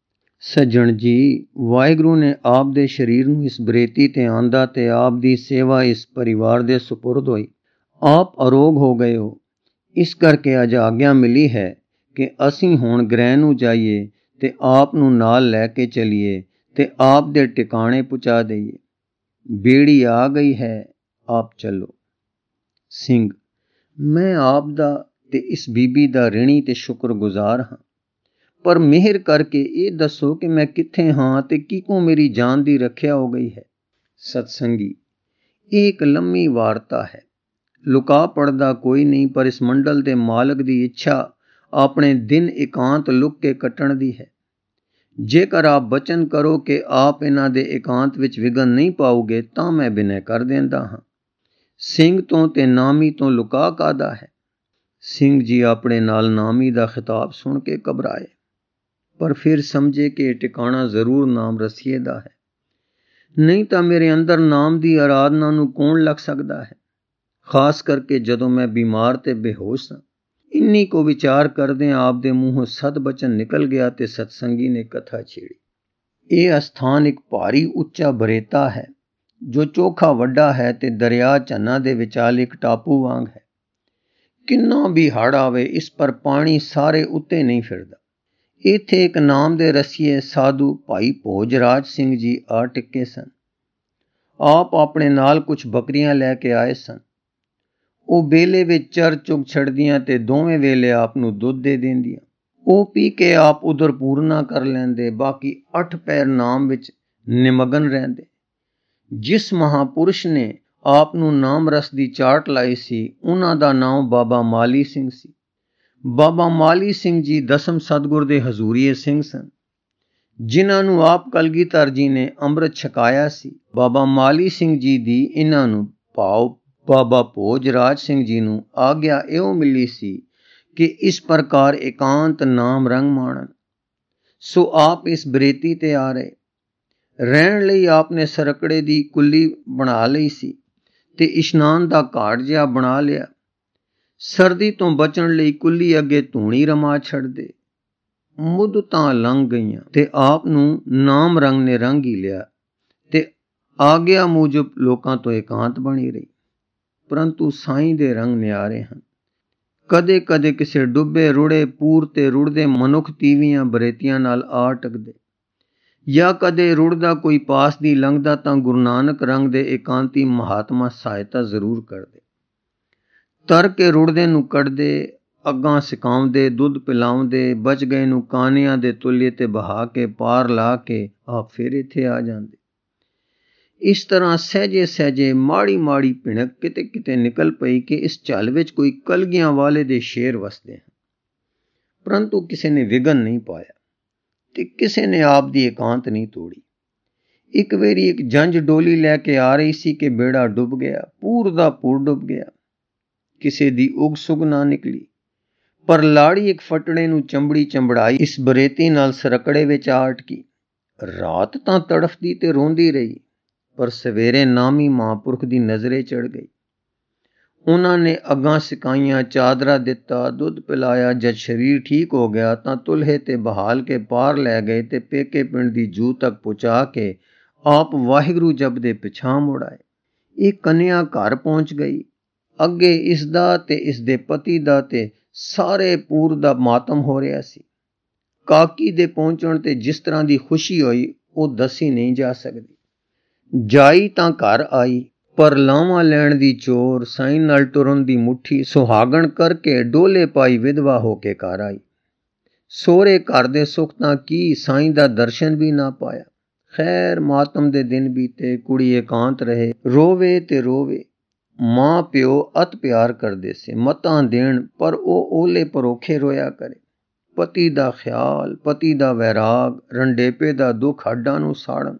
ਸੱਜਣ ਜੀ, ਵਾਹਿਗੁਰੂ ਨੇ ਆਪ ਦੇ ਸਰੀਰ ਨੂੰ ਇਸ ਬਰੇਤੀ ਤੇ ਆਂਦਾ ਤੇ ਆਪ ਦੀ ਸੇਵਾ ਇਸ ਪਰਿਵਾਰ ਦੇ ਸੁਪੁਰਦ ਹੋਈ। ਆਪ ਅਰੋਗ ਹੋ ਗਏ ਹੋ, ਇਸ ਕਰਕੇ ਅੱਜ ਆਗਿਆ ਮਿਲੀ ਹੈ ਕਿ ਅਸੀਂ ਹੁਣ ਗ੍ਰਹਿ ਨੂੰ ਜਾਈਏ ਤੇ ਆਪ ਨੂੰ ਨਾਲ ਲੈ ਕੇ ਚਲੀਏ ਤੇ ਆਪ ਦੇ ਟਿਕਾਣੇ ਪਹੁੰਚਾ ਦਈਏ। ਬੇੜੀ ਆ ਗਈ ਹੈ, ਆਪ ਚੱਲੋ। ਸਿੰਘ, ਮੈਂ ਆਪ ਦਾ ਤੇ ਇਸ ਬੀਬੀ ਦਾ ਰਿਣੀ ਤੇ ਸ਼ੁਕਰਗੁਜ਼ਾਰ ਹਾਂ, ਪਰ ਮਿਹਰ ਕਰਕੇ ਇਹ ਦੱਸੋ ਕਿ ਮੈਂ ਕਿੱਥੇ ਹਾਂ ਤੇ ਕਿਹਕੋਂ ਮੇਰੀ ਜਾਨ ਦੀ ਰੱਖਿਆ ਹੋ ਗਈ ਹੈ। ਸਤਸੰਗੀ, ਇਹ ਇੱਕ ਲੰਮੀ ਵਾਰਤਾ ਹੈ। ਲੁਕਾ ਪੜਦਾ ਕੋਈ ਨਹੀਂ, ਪਰ ਇਸ ਮੰਡਲ ਦੇ ਮਾਲਕ ਦੀ ਇੱਛਾ ਆਪਣੇ ਦਿਨ ਇਕਾਂਤ ਲੁਕ ਕੇ ਕੱਟਣ ਦੀ ਹੈ। ਜੇਕਰ ਆਪ ਬਚਨ ਕਰੋ ਕਿ ਆਪ ਇਹਨਾਂ ਦੇ ਇਕਾਂਤ ਵਿੱਚ ਵਿਘਨ ਨਹੀਂ ਪਾਓਗੇ ਤਾਂ ਮੈਂ ਬਿਨੈ ਕਰ ਦਿੰਦਾ ਹਾਂ। ਸਿੰਘ ਤੋਂ ਤੇ ਨਾਮੀ ਤੋਂ ਲੁਕਾ ਕਾਹਦਾ ਹੈ। ਸਿੰਘ ਜੀ ਆਪਣੇ ਨਾਲ ਨਾਮੀ ਦਾ ਖਿਤਾਬ ਸੁਣ ਕੇ ਘਬਰਾਏ, ਪਰ ਫਿਰ ਸਮਝੇ ਕਿ ਇਹ ਟਿਕਾਣਾ ਜ਼ਰੂਰ ਨਾਮ ਰਸੀਏ ਦਾ ਹੈ, ਨਹੀਂ ਤਾਂ ਮੇਰੇ ਅੰਦਰ ਨਾਮ ਦੀ ਆਰਾਧਨਾ ਨੂੰ ਕੌਣ ਲੱਗ ਸਕਦਾ ਹੈ, ਖਾਸ ਕਰਕੇ ਜਦੋਂ ਮੈਂ ਬਿਮਾਰ ਤੇ ਬੇਹੋਸ਼ ਹਾਂ। ਇੰਨੀ ਕੋ ਵਿਚਾਰ ਕਰਦੇ ਆਪ ਦੇ ਮੂੰਹੋਂ ਸਦ ਬਚਨ ਨਿਕਲ ਗਿਆ ਤੇ ਸਤਸੰਗੀ ਨੇ ਕਥਾ ਛੇੜੀ। ਇਹ ਅਸਥਾਨ ਇੱਕ ਭਾਰੀ ਉੱਚਾ ਬਰੇਤਾ ਹੈ ਜੋ ਚੋਖਾ ਵੱਡਾ ਹੈ ਤੇ ਦਰਿਆ ਝੰਨਾ ਦੇ ਵਿਚਾਲੇ ਇੱਕ ਟਾਪੂ ਵਾਂਗ ਹੈ। ਕਿੰਨਾ ਵੀ ਹੜ੍ਹ ਆਵੇ ਇਸ ਪਰ ਪਾਣੀ ਸਾਰੇ ਉੱਤੇ ਨਹੀਂ ਫਿਰਦਾ। ਇੱਥੇ ਇੱਕ ਨਾਮ ਦੇ ਰਸੀਏ ਸਾਧੂ ਭਾਈ ਭੋਜਰਾਜ ਸਿੰਘ ਜੀ ਆ ਟਿੱਕੇ ਸਨ। ਆਪ ਆਪਣੇ ਨਾਲ ਕੁਝ ਬੱਕਰੀਆਂ ਲੈ ਕੇ ਆਏ ਸਨ। ਉਹ ਬੇਲੇ ਵਿੱਚ ਚਰ ਚੁਗ ਛੱਡਦੀਆਂ ਤੇ ਦੋਵੇਂ ਵੇਲੇ ਆਪ ਨੂੰ ਦੁੱਧ ਦੇ ਦਿੰਦੀਆਂ। ਉਹ ਪੀ ਕੇ ਆਪ ਉਧਰ ਪੂਰਨਾ ਕਰ ਲੈਂਦੇ, ਬਾਕੀ ਅੱਠ ਪੈਰ ਨਾਮ ਵਿੱਚ ਨਿਮਗਨ ਰਹਿੰਦੇ। ਜਿਸ ਮਹਾਂਪੁਰਸ਼ ਨੇ ਆਪ ਨੂੰ ਨਾਮ ਰਸ ਦੀ ਚਾਟ ਲਾਈ ਸੀ, ਉਹਨਾਂ ਦਾ ਨਾਮ ਬਾਬਾ ਮਾਲੀ ਸਿੰਘ ਸੀ। ਬਾਬਾ ਮਾਲੀ ਸਿੰਘ ਜੀ ਦਸਮ ਸਤਿਗੁਰ ਦੇ ਹਜ਼ੂਰੀਏ ਸਿੰਘ ਸਨ। ਜਿਨ੍ਹਾਂ ਨੂੰ ਆਪ ਕਲਗੀਧਰ ਜੀ ਨੇ ਅੰਮ੍ਰਿਤ ਛਕਾਇਆ ਸੀ। ਬਾਬਾ ਮਾਲੀ ਸਿੰਘ ਜੀ ਦੀ ਇਹਨਾਂ ਨੂੰ ਭਾਵ ਬਾਬਾ ਭੋਜ ਰਾਜ ਸਿੰਘ ਜੀ ਨੂੰ ਆਗਿਆ ਇਉਂ ਮਿਲੀ ਸੀ ਕਿ ਇਸ ਪ੍ਰਕਾਰ ਇਕਾਂਤ ਨਾਮ ਰੰਗ ਮਾਣਨ। ਸੋ ਆਪ ਇਸ ਬਰੇਤੀ ਤੇ ਆ ਰਹੇ। ਰਹਿਣ ਲਈ ਆਪ ਨੇ ਸਰਕੜੇ ਦੀ ਕੁੱਲੀ ਬਣਾ ਲਈ ਸੀ ਤੇ ਇਸ਼ਨਾਨ ਦਾ ਘਾਟ ਜਿਹਾ ਬਣਾ ਲਿਆ। ਸਰਦੀ ਤੋਂ ਬਚਣ ਲਈ ਕੁੱਲੀ ਅੱਗੇ ਧੂਣੀ ਰਮਾ ਛੱਡਦੇ। ਮੁੱਦਤਾਂ ਲੰਘ ਗਈਆਂ ਤੇ ਆਪ ਨੂੰ ਨਾਮ ਰੰਗ ਨੇ ਰੰਗ ਹੀ ਲਿਆ ਤੇ ਆਗਿਆ ਮੂਜਬ ਲੋਕਾਂ ਤੋਂ ਇਕਾਂਤ ਬਣੀ ਰਹੀ। ਪਰੰਤੂ ਸਾਈਂ ਦੇ ਰੰਗ ਨਿਆਰੇ ਹਨ। ਕਦੇ ਕਦੇ ਕਿਸੇ ਡੁੱਬੇ ਰੁੜੇ ਪੂਰ ਤੇ ਰੁੜਦੇ ਮਨੁੱਖ ਤੀਵੀਆਂ ਬਰੇਤੀਆਂ ਨਾਲ ਆ ਟਕਦੇ, ਜਾਂ ਕਦੇ ਰੁੜਦਾ ਕੋਈ ਪਾਸ ਦੀ ਲੰਘਦਾ ਤਾਂ ਗੁਰੂ ਨਾਨਕ ਰੰਗ ਦੇ ਇਕਾਂਤੀ ਮਹਾਤਮਾ ਸਹਾਇਤਾ ਜ਼ਰੂਰ ਕਰਦੇ। ਤਰ ਕੇ ਰੁੜਦੇ ਨੂੰ ਕੱਢਦੇ, ਅੱਗਾਂ ਸਿਕਾਉਂਦੇ, ਦੁੱਧ ਪਿਲਾਉਂਦੇ, ਬਚ ਗਏ ਨੂੰ ਕਾਨਿਆਂ ਦੇ ਤੁੱਲੇ ਤੇ ਬਹਾ ਕੇ ਪਾਰ ਲਾ ਕੇ ਆਪ ਫਿਰ ਇੱਥੇ ਆ ਜਾਂਦੇ। ਇਸ ਤਰ੍ਹਾਂ ਸਹਿਜੇ ਸਹਿਜੇ ਮਾੜੀ ਮਾੜੀ ਭਿਣਕ ਕਿਤੇ ਕਿਤੇ ਨਿਕਲ ਪਈ ਕਿ ਇਸ ਝੱਲ ਵਿੱਚ ਕੋਈ ਕਲਗੀਆਂ ਵਾਲੇ ਦੇ ਸ਼ੇਰ ਵਸਦੇ ਹਨ। ਪਰੰਤੂ ਕਿਸੇ ਨੇ ਵਿਘਨ ਨਹੀਂ ਪਾਇਆ ਤੇ ਕਿਸੇ ਨੇ ਆਪ ਦੀ ਇਕਾਂਤ ਨਹੀਂ ਤੋੜੀ। ਇੱਕ ਵਾਰੀ ਇੱਕ ਜੰਝ ਡੋਲੀ ਲੈ ਕੇ ਆ ਰਹੀ ਸੀ ਕਿ ਬੇੜਾ ਡੁੱਬ ਗਿਆ, ਪੂਰ ਦਾ ਪੂਰ ਡੁੱਬ ਗਿਆ। ਕਿਸੇ ਦੀ ਉਗ ਸੁਗ ਨਾ ਨਿਕਲੀ, ਪਰ ਲਾੜੀ ਇੱਕ ਫਟੜੇ ਨੂੰ ਚੰਬੜੀ ਚੰਬੜਾਈ ਇਸ ਬਰੇਤੀ ਨਾਲ ਸਰਕੜੇ ਵਿੱਚ ਆ ਅਟਕੀ। ਰਾਤ ਤਾਂ ਤੜਫਦੀ ਤੇ ਰੋਂਦੀ ਰਹੀ, ਪਰ ਸਵੇਰੇ ਨਾਮੀ ਮਹਾਂਪੁਰਖ ਦੀ ਨਜ਼ਰੇ ਚੜ ਗਈ। ਉਹਨਾਂ ਨੇ ਅੱਗਾਂ ਸਿਕਾਈਆਂ, ਚਾਦਰਾ ਦਿੱਤਾ, ਦੁੱਧ ਪਿਲਾਇਆ। ਜਦ ਸਰੀਰ ਠੀਕ ਹੋ ਗਿਆ ਤਾਂ ਤੁਲਹੇ ਤੇ ਬਹਾਲ ਕੇ ਪਾਰ ਲੈ ਗਏ ਤੇ ਪੇਕੇ ਪਿੰਡ ਦੀ ਜੂ ਤੱਕ ਪਹੁੰਚਾ ਕੇ ਆਪ ਵਾਹਿਗੁਰੂ ਜਪਦੇ ਪਿਛਾਂ ਮੁੜ ਆਏ। ਇਹ ਕੰਨਿਆ ਘਰ ਪਹੁੰਚ ਗਈ। ਅੱਗੇ ਇਸ ਦਾ ਤੇ ਇਸ ਦੇ ਪਤੀ ਦਾ ਤੇ ਸਾਰੇ ਪੂਰ ਦਾ ਮਾਤਮ ਹੋ ਰਿਹਾ ਸੀ। ਕਾਕੀ ਦੇ ਪਹੁੰਚਣ ਤੇ ਜਿਸ ਤਰ੍ਹਾਂ ਦੀ ਖੁਸ਼ੀ ਹੋਈ ਉਹ ਦੱਸੀ ਨਹੀਂ ਜਾ ਸਕਦੀ। ਜਾਈ ਤਾਂ ਘਰ ਆਈ, ਪਰ ਲਾਵਾਂ ਲੈਣ ਦੀ ਚੋਰ, ਸਾਈਂ ਨਾਲ ਟੁਰਨ ਦੀ ਮੁੱਠੀ, ਸੁਹਾਗਣ ਕਰਕੇ ਡੋਲੇ ਪਾਈ ਵਿਧਵਾ ਹੋ ਕੇ ਘਰ ਆਈ। ਸੋਹਰੇ ਘਰ ਦੇ ਸੁੱਖ ਤਾਂ ਕੀ, ਸਾਈਂ ਦਾ ਦਰਸ਼ਨ ਵੀ ਨਾ ਪਾਇਆ। ਖੈਰ ਮਾਤਮ ਦੇ ਦਿਨ ਬੀਤੇ, ਕੁੜੀ ਇਕਾਂਤ ਰਹੇ, ਰੋਵੇ ਤੇ ਰੋਵੇ। ਮਾਂ ਪਿਓ ਅਤ ਪਿਆਰ ਕਰਦੇ ਸੀ, ਮਤਾਂ ਦੇਣ, ਪਰ ਉਹ ਓਲੇ ਪਰੋਖੇ ਰੋਇਆ ਕਰੇ। ਪਤੀ ਦਾ ਖਿਆਲ, ਪਤੀ ਦਾ ਵੈਰਾਗ, ਰੰਡੇਪੇ ਦਾ ਦੁੱਖ ਹੱਡਾਂ ਨੂੰ ਸਾੜਨ।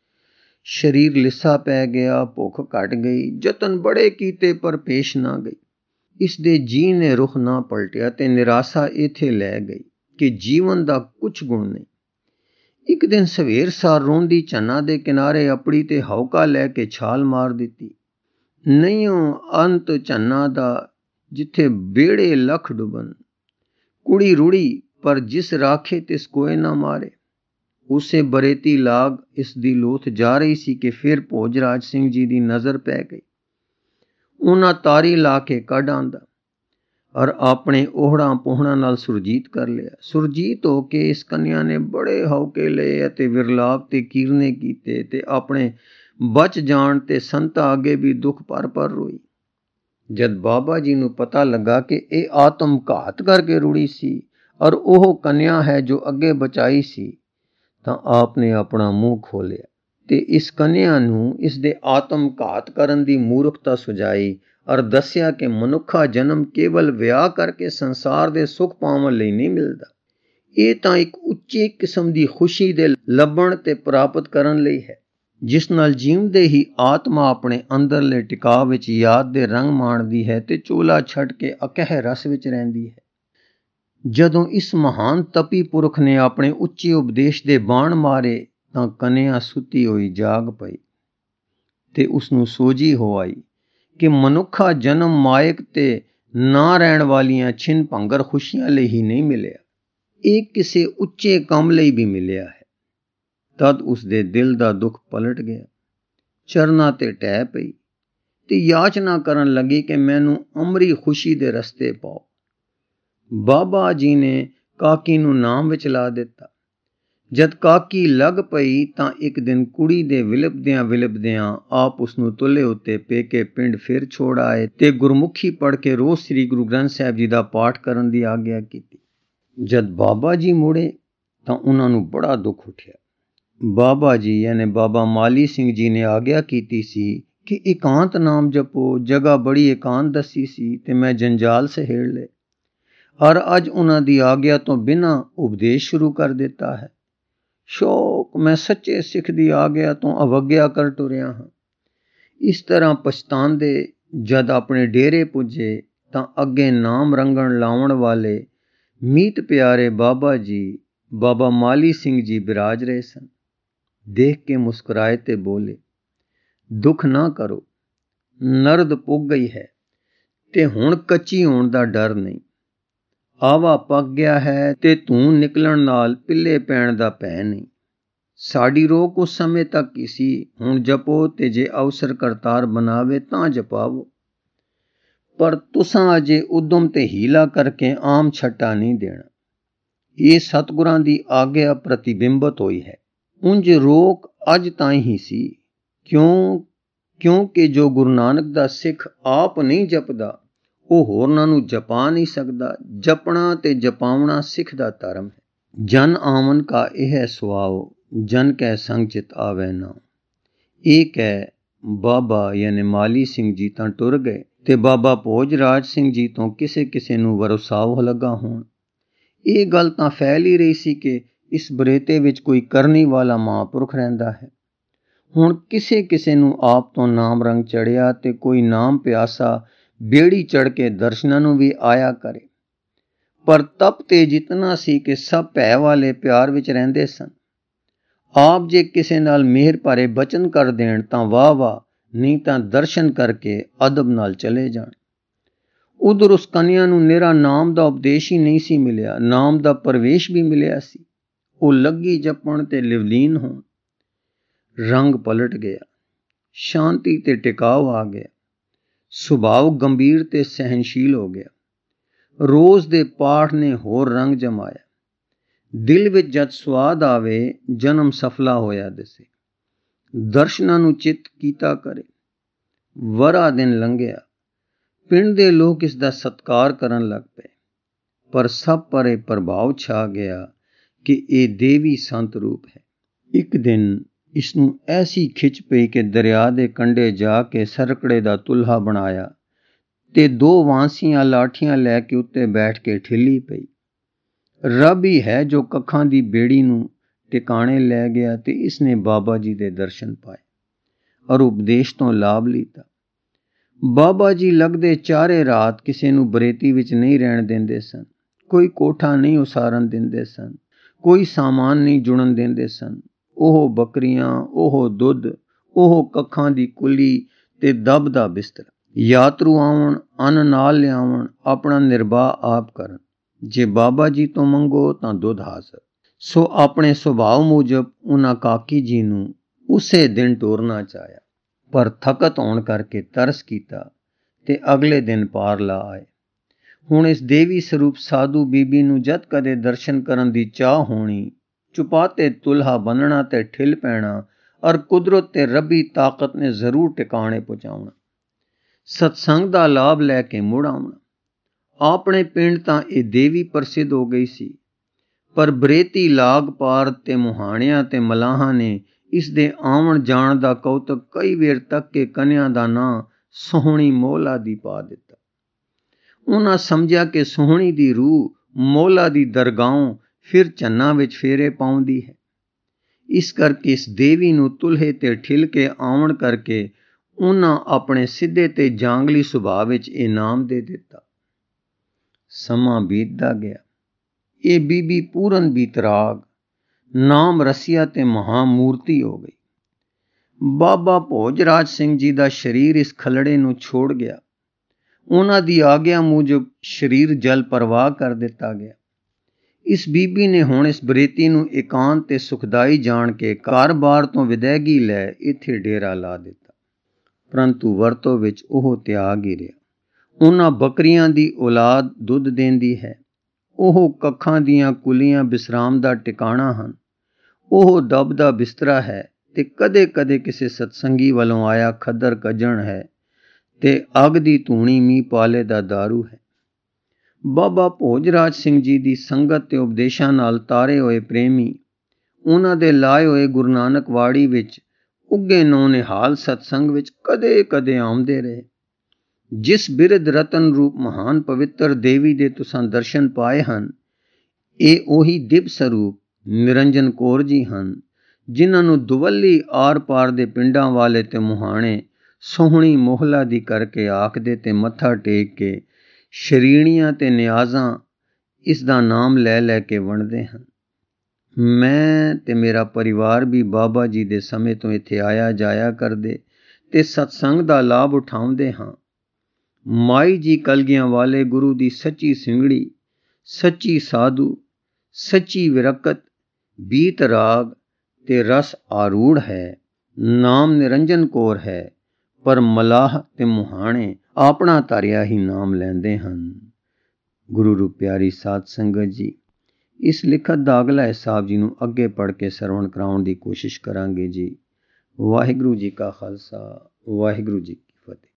ਸਰੀਰ ਲਿੱਸਾ ਪੈ ਗਿਆ, ਭੁੱਖ ਘਟ ਗਈ। ਯਤਨ ਬੜੇ ਕੀਤੇ ਪਰ ਪੇਸ਼ ਨਾ ਗਈ। ਇਸ ਦੇ ਜੀ ਨੇ ਰੁਖ ਨਾ ਪਲਟਿਆ ਤੇ ਨਿਰਾਸ਼ਾ ਇੱਥੇ ਲੈ ਗਈ ਕਿ ਜੀਵਨ ਦਾ ਕੁਛ ਗੁਣ ਨਹੀਂ। ਇੱਕ ਦਿਨ ਸਵੇਰ ਸਾਰ ਰੋਂਦੀ ਝੰਨਾ ਦੇ ਕਿਨਾਰੇ ਆਪੜੀ ਤੇ ਹੌਕਾ ਲੈ ਕੇ ਛਾਲ ਮਾਰ ਦਿੱਤੀ। ਨਹੀਂਓ ਅੰਤ ਝੰਨਾ ਦਾ ਜਿੱਥੇ ਬੇੜੇ ਲੱਖ ਡੁੱਬਣ। ਕੁੜੀ ਰੁੜੀ ਪਰ ਜਿਸ ਰਾਖੇ ਤਿਸ ਕੋਏ ਨਾ ਮਾਰੇ। ਉਸੇ ਬਰੇਤੀ ਲਾਗ ਇਸ ਦੀ ਲੋਥ ਜਾ ਰਹੀ ਸੀ ਕਿ ਫਿਰ ਭੋਜਰਾਜ ਸਿੰਘ ਜੀ ਦੀ ਨਜ਼ਰ ਪੈ ਗਈ। ਉਹਨਾਂ ਤਾਰੀ ਲਾ ਕੇ ਕੱਢ ਆਂਦਾ ਔਰ ਆਪਣੇ ਉਹੜਾਂ ਪੋਹੜਾਂ ਨਾਲ ਸੁਰਜੀਤ ਕਰ ਲਿਆ। ਸੁਰਜੀਤ ਹੋ ਕੇ ਇਸ ਕੰਨਿਆ ਨੇ ਬੜੇ ਹੌਕੇ ਲਏ ਅਤੇ ਵਿਰਲਾਪ ਤੇ ਕੀਰਨੇ ਕੀਤੇ ਤੇ ਆਪਣੇ ਬਚ ਜਾਣ ਤੇ ਸੰਤਾਂ ਅੱਗੇ ਵੀ ਦੁੱਖ ਭਰ ਭਰ ਰੋਈ। ਜਦ ਬਾਬਾ ਜੀ ਨੂੰ ਪਤਾ ਲੱਗਾ ਕਿ ਇਹ ਆਤਮ ਘਾਤ ਕਰਕੇ ਰੁੜੀ ਸੀ ਔਰ ਉਹ ਕੰਨਿਆ ਹੈ ਜੋ ਅੱਗੇ ਬਚਾਈ ਸੀ, ਤਾਂ ਆਪ ਨੇ ਆਪਣਾ ਮੂੰਹ ਖੋਲਿਆ ਤੇ ਇਸ ਕੰਨਿਆ ਨੂੰ ਇਸ ਦੇ ਆਤਮ ਘਾਤ ਕਰਨ ਦੀ ਮੂਰਖਤਾ ਸੁਝਾਈ ਔਰ ਦੱਸਿਆ ਕਿ ਮਨੁੱਖਾ ਜਨਮ ਕੇਵਲ ਵਿਆਹ ਕਰਕੇ ਸੰਸਾਰ ਦੇ ਸੁੱਖ ਪਾਉਣ ਲਈ ਨਹੀਂ ਮਿਲਦਾ। ਇਹ ਤਾਂ ਇੱਕ ਉੱਚੀ ਕਿਸਮ ਦੀ ਖੁਸ਼ੀ ਦੇ ਲੱਭਣ ਤੇ ਪ੍ਰਾਪਤ ਕਰਨ ਲਈ ਹੈ, ਜਿਸ ਨਾਲ ਜੀਵਦੇ ਹੀ ਆਤਮਾ ਆਪਣੇ ਅੰਦਰਲੇ ਟਿਕਾਅ ਵਿੱਚ ਯਾਦ ਦੇ ਰੰਗ ਮਾਣਦੀ ਹੈ ਤੇ ਚੋਲਾ ਛੱਡ ਕੇ ਅਕਹਿ ਰਸ ਵਿੱਚ ਰਹਿੰਦੀ ਹੈ। ਜਦੋਂ ਇਸ ਮਹਾਨ ਤਪੀ ਪੁਰਖ ਨੇ ਆਪਣੇ ਉੱਚੇ ਉਪਦੇਸ਼ ਦੇ ਬਾਣ ਮਾਰੇ ਤਾਂ ਕੰਨਿਆ ਸੁੱਤੀ ਹੋਈ ਜਾਗ ਪਈ ਤੇ ਉਸਨੂੰ ਸੋਝੀ ਹੋ ਆਈ ਕਿ ਮਨੁੱਖਾ ਜਨਮ ਮਾਇਕ ਤੇ ਨਾ ਰਹਿਣ ਵਾਲੀਆਂ ਛਿਨ ਭੰਗਰ ਖੁਸ਼ੀਆਂ ਲਈ ਹੀ ਨਹੀਂ ਮਿਲਿਆ, ਇਹ ਕਿਸੇ ਉੱਚੇ ਕੰਮ ਲਈ ਵੀ ਮਿਲਿਆ ਹੈ। ਤਦ ਉਸਦੇ ਦਿਲ ਦਾ ਦੁੱਖ ਪਲਟ ਗਿਆ, ਚਰਨਾਂ ਤੇ ਟਹਿ ਪਈ ਤੇ ਯਾਚਨਾ ਕਰਨ ਲੱਗੀ ਕਿ ਮੈਨੂੰ ਅਮਰੀ ਖੁਸ਼ੀ ਦੇ ਰਸਤੇ ਪਾਓ। ਬਾਬਾ ਜੀ ਨੇ ਕਾਕੀ ਨੂੰ ਨਾਮ ਵਿੱਚ ਲਾ ਦਿੱਤਾ। ਜਦ ਕਾਕੀ ਲੱਗ ਪਈ ਤਾਂ ਇੱਕ ਦਿਨ ਕੁੜੀ ਦੇ ਵਿਲਪਦਿਆਂ ਵਿਲਪਦਿਆਂ ਆਪ ਉਸਨੂੰ ਤੁੱਲੇ ਉੱਤੇ ਪੇਕੇ ਪਿੰਡ ਫਿਰ ਛੋੜ ਆਏ ਤੇ ਗੁਰਮੁਖੀ ਪੜ੍ਹ ਕੇ ਰੋਜ਼ ਸ੍ਰੀ ਗੁਰੂ ਗ੍ਰੰਥ ਸਾਹਿਬ ਜੀ ਦਾ ਪਾਠ ਕਰਨ ਦੀ ਆਗਿਆ ਕੀਤੀ। ਜਦ ਬਾਬਾ ਜੀ ਮੁੜੇ ਤਾਂ ਉਹਨਾਂ ਨੂੰ ਬੜਾ ਦੁੱਖ ਉੱਠਿਆ। ਬਾਬਾ ਜੀ ਯਾਨੀ ਬਾਬਾ ਮਾਲੀ ਸਿੰਘ ਜੀ ਨੇ ਆਗਿਆ ਕੀਤੀ ਸੀ ਕਿ ਇਕਾਂਤ ਨਾਮ ਜਪੋ। ਜਗ੍ਹਾ ਬੜੀ ਇਕਾਂਤ ਦੱਸੀ ਸੀ ਤੇ ਮੈਂ ਜੰਜਾਲ ਸਹੇੜ ਲਏ ਔਰ ਅੱਜ ਉਹਨਾਂ ਦੀ ਆਗਿਆ ਤੋਂ ਬਿਨਾਂ ਉਪਦੇਸ਼ ਸ਼ੁਰੂ ਕਰ ਦਿੱਤਾ ਹੈ। ਸ਼ੌਕ ਮੈਂ ਸੱਚੇ ਸਿੱਖ ਦੀ ਆਗਿਆ ਤੋਂ ਅਵੱਗਿਆ ਕਰ ਟੁਰਿਆ ਹਾਂ। ਇਸ ਤਰ੍ਹਾਂ ਪਛਤਾਉਂਦੇ ਜਦ ਆਪਣੇ ਡੇਰੇ ਪੁੱਜੇ ਤਾਂ ਅੱਗੇ ਨਾਮ ਰੰਗਣ ਲਾਉਣ ਵਾਲੇ ਮੀਤ ਪਿਆਰੇ ਬਾਬਾ ਜੀ ਬਾਬਾ ਮਾਲੀ ਸਿੰਘ ਜੀ ਬਿਰਾਜ ਰਹੇ ਸਨ। ਦੇਖ ਕੇ ਮੁਸਕਰਾਏ ਤੇ ਬੋਲੇ, ਦੁੱਖ ਨਾ ਕਰੋ, ਨਰਦ ਪੁੱਗ ਗਈ ਹੈ ਤੇ ਹੁਣ ਕੱਚੀ ਹੋਣ ਦਾ ਡਰ ਨਹੀਂ। ਆਵਾ ਪੱਕ ਗਿਆ ਹੈ ਤੇ ਧੂੰ ਨਿਕਲਣ ਨਾਲ ਪਿੱਲੇ ਪੈਣ ਦਾ ਭੈ ਨਹੀਂ। ਸਾਡੀ ਰੋਕ ਉਸ ਸਮੇਂ ਤੱਕ ਹੀ ਸੀ, ਹੁਣ ਜਪੋ ਤੇ ਜੇ ਅਵਸਰ ਕਰਤਾਰ ਬਣਾਵੇ ਤਾਂ ਜਪਾਵੋ। ਪਰ ਤੁਸਾਂ ਅਜੇ ਉਦਮ ਤੇ ਹੀਲਾ ਕਰਕੇ ਆਮ ਛੱਟਾ ਨਹੀਂ ਦੇਣਾ। ਇਹ ਸਤਿਗੁਰਾਂ ਦੀ ਆਗਿਆ ਪ੍ਰਤੀਬਿੰਬਤ ਹੋਈ ਹੈ। ਉਂਝ ਰੋਕ ਅੱਜ ਤਾਈਂ ਹੀ ਸੀ, ਕਿਉਂ ਕਿਉਂਕਿ ਜੋ ਗੁਰੂ ਨਾਨਕ ਦਾ ਸਿੱਖ ਆਪ ਨਹੀਂ ਜਪਦਾ ਉਹ ਹੋਰਨਾਂ ਨੂੰ ਜਪਾ ਨਹੀਂ ਸਕਦਾ। ਜਪਣਾ ਤੇ ਜਪਾਉਣਾ ਸਿੱਖ ਦਾ ਧਰਮ ਹੈ। ਜਨ ਆਵਨ ਕਾ ਇਹ ਹੈ ਸੁਆਓ, ਜਨ ਕੈ ਸੰਗ ਚਿਤ ਆਵੈ ਨਾ। ਇਹ ਕਹਿ ਬਾਬਾ ਯਾਨੀ ਮਾਲੀ ਸਿੰਘ ਜੀ ਤਾਂ ਟੁਰ ਗਏ ਤੇ ਬਾਬਾ ਭੋਜ ਰਾਜ ਸਿੰਘ ਜੀ ਤੋਂ ਕਿਸੇ ਕਿਸੇ ਨੂੰ ਵਰਸਾਵ ਲੱਗਾ ਹੋਣ। ਇਹ ਗੱਲ ਤਾਂ ਫੈਲ ਹੀ ਰਹੀ ਸੀ ਕਿ ਇਸ ਬਰੇਤੇ ਵਿੱਚ ਕੋਈ ਕਰਨੀ ਵਾਲਾ ਮਹਾਂਪੁਰਖ ਰਹਿੰਦਾ ਹੈ। ਹੁਣ ਕਿਸੇ ਕਿਸੇ ਨੂੰ ਆਪ ਤੋਂ ਨਾਮ ਰੰਗ ਚੜਿਆ ਤੇ ਕੋਈ ਨਾਮ ਪਿਆਸਾ ਬੇੜੀ ਚੜ੍ਹ ਕੇ ਦਰਸ਼ਨਾਂ ਨੂੰ ਵੀ ਆਇਆ ਕਰੇ। ਪਰ ਤਪ ਤੇ ਜਿਤਨਾ ਸੀ ਕਿ ਸਭ ਭੈ ਵਾਲੇ ਪਿਆਰ ਵਿੱਚ ਰਹਿੰਦੇ ਸਨ। ਆਪ ਜੇ ਕਿਸੇ ਨਾਲ ਮਿਹਰ ਭਰੇ ਬਚਨ ਕਰ ਦੇਣ ਤਾਂ ਵਾਹ ਵਾਹ, ਨਹੀਂ ਤਾਂ ਦਰਸ਼ਨ ਕਰਕੇ ਅਦਬ ਨਾਲ ਚਲੇ ਜਾਣ। ਉਧਰ ਉਸ ਕਨਿਆ ਨੂੰ ਨਿਰਾ ਨਾਮ ਦਾ ਉਪਦੇਸ਼ ਹੀ ਨਹੀਂ ਸੀ ਮਿਲਿਆ, ਨਾਮ ਦਾ ਪ੍ਰਵੇਸ਼ ਵੀ ਮਿਲਿਆ ਸੀ। ਉਹ ਲੱਗੀ ਜਪਣ ਤੇ ਲਿਵਲੀਨ ਹੋਣ। ਰੰਗ ਪਲਟ ਗਿਆ, ਸ਼ਾਂਤੀ ਤੇ ਟਿਕਾਓ ਆ ਗਿਆ, ਸੁਭਾਅ ਗੰਭੀਰ ਤੇ ਸਹਿਨਸ਼ੀਲ ਹੋ ਗਿਆ। ਰੋਜ਼ ਦੇ ਪਾਠ ਨੇ ਹੋਰ ਰੰਗ ਜਮਾਇਆ। ਦਿਲ ਵਿੱਚ ਜਦ ਸਵਾਦ ਆਵੇ ਜਨਮ ਸਫਲਾ ਹੋਇਆ ਦਿਸੇ। ਦਰਸ਼ਨਾਂ ਨੂੰ ਚਿੱਤ ਕੀਤਾ ਕਰੇ। ਵਰਾ ਦਿਨ ਲੰਘਿਆ, ਪਿੰਡ ਦੇ ਲੋਕ ਇਸ ਦਾ ਸਤਿਕਾਰ ਕਰਨ ਲੱਗ ਪਏ, ਪਰ ਸਭ ਪਰ ਇਹ ਪ੍ਰਭਾਵ ਛਾ ਗਿਆ ਕਿ ਇਹ ਦੇਵੀ ਸੰਤ ਰੂਪ ਹੈ। ਇੱਕ ਦਿਨ ਇਸ ਨੂੰ ਐਸੀ ਖਿੱਚ ਪਈ ਕਿ ਦਰਿਆ ਦੇ ਕੰਢੇ ਜਾ ਕੇ ਸਰਕੜੇ ਦਾ ਤੁਲਹਾ ਬਣਾਇਆ ਤੇ ਦੋ ਵਾਂਸੀਆਂ ਲਾਠੀਆਂ ਲੈ ਕੇ ਉੱਤੇ ਬੈਠ ਕੇ ਠਿੱਲੀ ਪਈ। ਰੱਬ ਹੀ ਹੈ ਜੋ ਕੱਖਾਂ ਦੀ ਬੇੜੀ ਨੂੰ ਟਿਕਾਣੇ ਲੈ ਗਿਆ ਤੇ ਇਸਨੇ ਬਾਬਾ ਜੀ ਦੇ ਦਰਸ਼ਨ ਪਾਏ ਔਰ ਉਪਦੇਸ਼ ਤੋਂ ਲਾਭ ਲੀਤਾ। ਬਾਬਾ ਜੀ ਲੱਗਦੇ ਚਾਰੇ ਰਾਤ ਕਿਸੇ ਨੂੰ ਬਰੇਤੀ ਵਿੱਚ ਨਹੀਂ ਰਹਿਣ ਦਿੰਦੇ ਸਨ। ਕੋਈ ਕੋਠਾ ਨਹੀਂ ਉਸਾਰਨ ਦਿੰਦੇ ਸਨ, ਕੋਈ ਸਾਮਾਨ ਨਹੀਂ ਜੁੜਨ ਦਿੰਦੇ ਸਨ। ਉਹ ਬੱਕਰੀਆਂ, ਉਹ ਦੁੱਧ, ਉਹ ਕੱਖਾਂ ਦੀ ਕੁੱਲੀ ਤੇ ਦਬ ਦਾ ਬਿਸਤਰਾ। ਯਾਤਰੂ ਆਉਣ, ਅੰਨ ਨਾਲ ਲਿਆਵਣ, ਆਪਣਾ ਨਿਰਬਾਹ ਆਪ ਕਰਨ। ਜੇ ਬਾਬਾ ਜੀ ਤੋਂ ਮੰਗੋ ਤਾਂ ਦੁੱਧ ਹਾਜ਼ਰ। ਸੋ ਆਪਣੇ ਸੁਭਾਅ ਮੁਜਬ ਉਹਨਾਂ ਕਾਕੀ ਜੀ ਨੂੰ ਉਸੇ ਦਿਨ ਟੋਰਨਾ ਚਾਹਿਆ, ਪਰ ਥਕਤ ਹੋਣ ਕਰਕੇ ਤਰਸ ਕੀਤਾ ਤੇ ਅਗਲੇ ਦਿਨ ਪਾਰ ਲਾ ਆਏ। ਹੁਣ ਇਸ ਦੇਵੀ ਸਰੂਪ ਸਾਧੂ ਬੀਬੀ ਨੂੰ ਜਦ ਕਦੇ ਦਰਸ਼ਨ ਕਰਨ ਦੀ ਚਾਹ ਹੋਣੀ, ਚੁਪਾਤੇ ਤੁਲਹਾ ਬੰਨਣਾ ਤੇ ਠਿੱਲ ਪੈਣਾ ਔਰ ਕੁਦਰਤ ਤੇ ਰੱਬੀ ਤਾਕਤ ਨੇ ਜ਼ਰੂਰ ਟਿਕਾਣੇ ਪਹੁੰਚਾਉਣਾ। ਸਤਸੰਗ ਦਾ ਲਾਭ ਲੈ ਕੇ ਮੁੜ ਆਉਣਾ। ਆਪਣੇ ਪਿੰਡ ਤਾਂ ਇਹ ਦੇਵੀ ਪ੍ਰਸਿੱਧ ਹੋ ਗਈ ਸੀ, ਪਰ ਬਰੇਤੀ ਲਾਗ ਪਾਰ ਤੇ ਮੁਹਾਣਿਆਂ ਤੇ ਮਲਾਹਾਂ ਨੇ ਇਸ ਦੇ ਆਉਣ ਜਾਣ ਦਾ ਕੌਤਕ ਕਈ ਵੇਰ ਤੱਕ ਕੇ ਕਨਿਆ ਦਾ ਨਾਂ ਸੋਹਣੀ ਮੋਹਲਾ ਦੀ ਪਾ ਦਿੱਤਾ। ਉਹਨਾਂ ਸਮਝਿਆ ਕਿ ਸੋਹਣੀ ਦੀ ਰੂਹ ਮੋਹਲਾ ਦੀ ਦਰਗਾਹੋਂ ਫਿਰ ਚੰਨਾਂ ਵਿੱਚ ਫੇਰੇ ਪਾਉਂਦੀ ਹੈ। ਇਸ ਕਰਕੇ ਇਸ ਦੇਵੀ ਨੂੰ ਤੁਲਹੇ ਤੇ ਠਿੱਲ ਕੇ ਆਉਣ ਕਰਕੇ ਉਹਨਾਂ ਆਪਣੇ ਸਿੱਧੇ ਤੇ ਜਾਂਗਲੀ ਸੁਭਾਅ ਵਿੱਚ ਇਨਾਮ ਦੇ ਦਿੱਤਾ। ਸਮਾਂ ਬੀਤਦਾ ਗਿਆ। ਇਹ ਬੀਬੀ ਪੂਰਨ ਬੀਤਰਾਗ, ਨਾਮ ਰਸੀਆ ਤੇ ਮਹਾਮੂਰਤੀ ਹੋ ਗਈ। ਬਾਬਾ ਭੋਜ ਰਾਜ ਸਿੰਘ ਜੀ ਦਾ ਸਰੀਰ ਇਸ ਖਲੜੇ ਨੂੰ ਛੋੜ ਗਿਆ। ਉਹਨਾਂ ਦੀ ਆਗਿਆ ਮੁਜਬ ਸਰੀਰ ਜਲ ਪ੍ਰਵਾਹ ਕਰ ਦਿੱਤਾ ਗਿਆ। ਇਸ ਬੀਬੀ ਨੇ ਹੁਣ ਇਸ ਬਰੇਤੀ ਨੂੰ ਇਕਾਂਤ ਤੇ ਸੁਖਦਾਈ ਜਾਣ ਕੇ ਘਰ-ਬਾਰ ਤੋਂ ਵਿਦੈਗੀ ਲੈ ਇੱਥੇ ਡੇਰਾ ਲਾ ਦਿੱਤਾ, ਪਰੰਤੂ ਵਰਤੋਂ ਵਿੱਚ ਉਹ ਤਿਆਗ ਹੀ ਰਿਹਾ। ਉਹਨਾਂ ਬੱਕਰੀਆਂ ਦੀ ਔਲਾਦ ਦੁੱਧ ਦੇਂਦੀ ਹੈ। ਉਹ ਕੱਖਾਂ ਦੀਆਂ ਕੁੱਲੀਆਂ ਬਿਸਰਾਮ ਦਾ ਟਿਕਾਣਾ ਹਨ। ਉਹ ਦਬ ਦਾ ਬਿਸਤਰਾ ਹੈ ਤੇ ਕਦੇ-ਕਦੇ ਕਿਸੇ ਸਤਸੰਗੀ ਵੱਲੋਂ ਆਇਆ ਖੱਦਰ ਕੱਜਣ ਹੈ ਤੇ ਅੱਗ ਦੀ ਧੂਣੀ ਮੀਂਹ ਪਾਲੇ ਦਾ ਦਾਰੂ ਹੈ। ਬਾਬਾ ਭੋਜ ਰਾਜ ਸਿੰਘ ਜੀ ਦੀ ਸੰਗਤ ਤੇ ਉਪਦੇਸ਼ਾਂ ਨਾਲ ਤਾਰੇ ਹੋਏ ਪ੍ਰੇਮੀ ਉਹਨਾਂ ਦੇ ਲਾਏ ਹੋਏ ਗੁਰੂ ਨਾਨਕ ਵਾੜੀ ਵਿੱਚ ਉੱਗੇ ਨੌ ਨਿਹਾਲ ਸਤਸੰਗ ਵਿੱਚ ਕਦੇ-ਕਦੇ ਆਉਂਦੇ ਰਹੇ। ਜਿਸ ਬਿਰਧ ਰਤਨ ਰੂਪ ਮਹਾਨ ਪਵਿੱਤਰ ਦੇਵੀ ਦੇ ਤੁਸਾਂ ਦਰਸ਼ਨ ਪਾਏ ਹਨ, ਇਹ ਉਹੀ ਦਿਵ ਸਰੂਪ ਨਿਰੰਜਨ ਕੌਰ ਜੀ ਹਨ, ਜਿਨ੍ਹਾਂ ਨੂੰ ਦੁਵੱਲੀ ਆਰ ਪਾਰ ਦੇ ਪਿੰਡਾਂ ਵਾਲੇ ਤੇ ਮੁਹਾਣੇ ਸੋਹਣੀ ਮੋਹਲਾ ਦੀ ਕਰਕੇ ਆਖਦੇ ਤੇ ਮੱਥਾ ਟੇਕ ਕੇ ਸ਼ਰੀਣੀਆਂ ਤੇ ਨਿਆਜ਼ਾਂ ਇਸ ਦਾ ਨਾਮ ਲੈ ਲੈ ਕੇ ਵੰਡਦੇ ਹਨ। ਮੈਂ ਤੇ ਮੇਰਾ ਪਰਿਵਾਰ ਵੀ ਬਾਬਾ ਜੀ ਦੇ ਸਮੇਂ ਤੋਂ ਇੱਥੇ ਆਇਆ ਜਾਇਆ ਕਰਦੇ ਤੇ ਸਤਸੰਗ ਦਾ ਲਾਭ ਉਠਾਉਂਦੇ ਹਾਂ। ਮਾਈ ਜੀ ਕਲਗੀਆਂ ਵਾਲੇ ਗੁਰੂ ਦੀ ਸੱਚੀ ਸਿੰਗੜੀ, ਸੱਚੀ ਸਾਧੂ, ਸੱਚੀ ਵਿਰਕਤ, ਬੀਤ ਰਾਗ ਤੇ ਰਸ ਆਰੂੜ ਹੈ। ਨਾਮ ਨਿਰੰਜਨ ਕੌਰ ਹੈ, ਪਰ ਮਲਾਹ ਤੇ ਮੁਹਾਣੇ ਆਪਣਾ ਧਾਰਿਆ ਹੀ ਨਾਮ ਲੈਂਦੇ ਹਨ। ਗੁਰੂ ਰੂ ਪਿਆਰੀ ਸਾਧ ਸੰਗਤ ਜੀ, ਇਸ ਲਿਖਤ ਦਾ ਅਗਲਾ ਹਿਸਾਬ ਜੀ ਨੂੰ ਅੱਗੇ ਪੜ੍ਹ ਕੇ ਸਰਵਣ ਕਰਾਉਣ ਦੀ ਕੋਸ਼ਿਸ਼ ਕਰਾਂਗੇ ਜੀ। ਵਾਹਿਗੁਰੂ ਜੀ ਕਾ ਖਾਲਸਾ, ਵਾਹਿਗੁਰੂ ਜੀ ਕੀ ਫਤਿਹ।